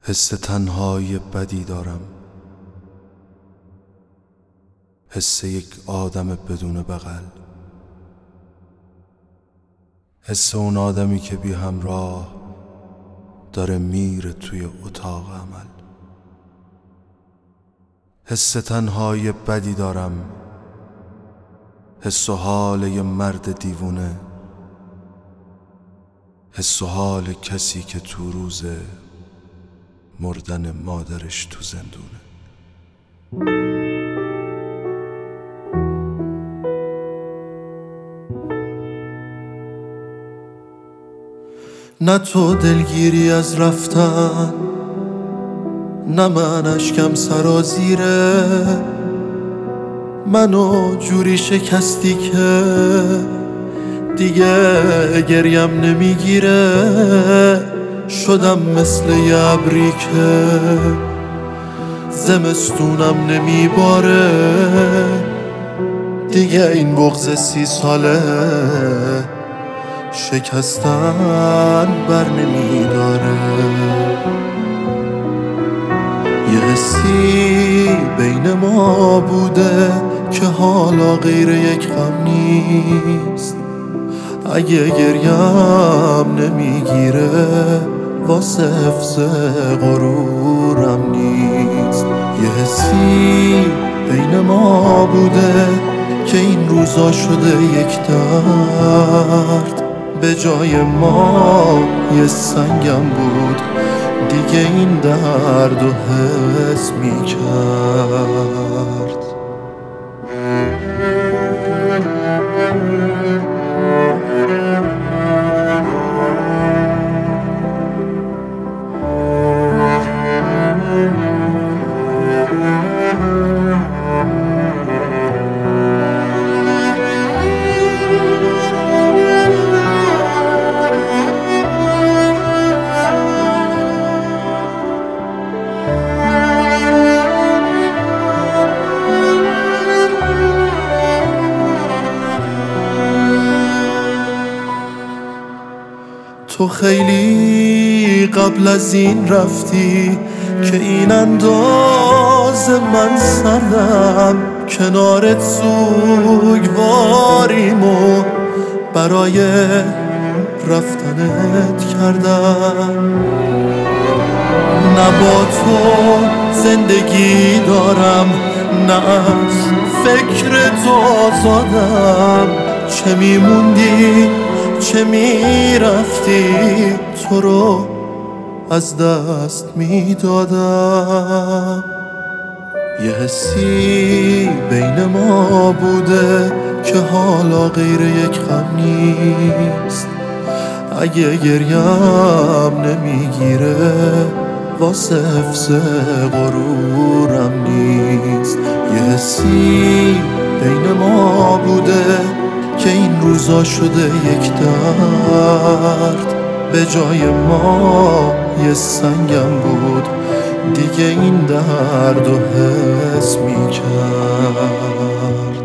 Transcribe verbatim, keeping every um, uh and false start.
حس تنهایی بدی دارم، حس یک آدم بدون بغل، حس اون آدمی که بی همراه داره میره توی اتاق عمل. حس تنهایی بدی دارم، حس و حال یه مرد دیوونه، حس و حال کسی که تو روز مردن مادرش تو زندونه. نه تو دلگیری از رفتن، نه من اشکم سرازیره، منو جوری شکستی که دیگه گریم نمیگیره. شدم مثل یه ابری که زمستونم نمیباره، دیگه این بغض سی ساله شکستن بر نمیداره. یه حسی بین ما بوده که حالا غیر یک غم نیست، اگه گریم نمیگیره واسه حفظ غرورم نیست. یه حسی بین ما بوده که این روزا شده یک درد، به جای ما یه سنگم بود دیگه این درد و حس میکرد. تو خیلی قبل از این رفتی که این انداز من سردم، کنارت سوگواریم و برای رفتنت کردم. نه با تو زندگی دارم، نه از فکر تو آزادم. چه میموندی چه میرفتی، تو رو از دست میدادم. یه حسی بین ما بوده که حالا غیر یک غم نیست، اگه گریم نمیگیره واسه حفظ غرورم نیست. یه حسی بین ما بوده که این روزا شده یک درد، به جای ما یه سنگم بود دیگه این درد و حس میکرد.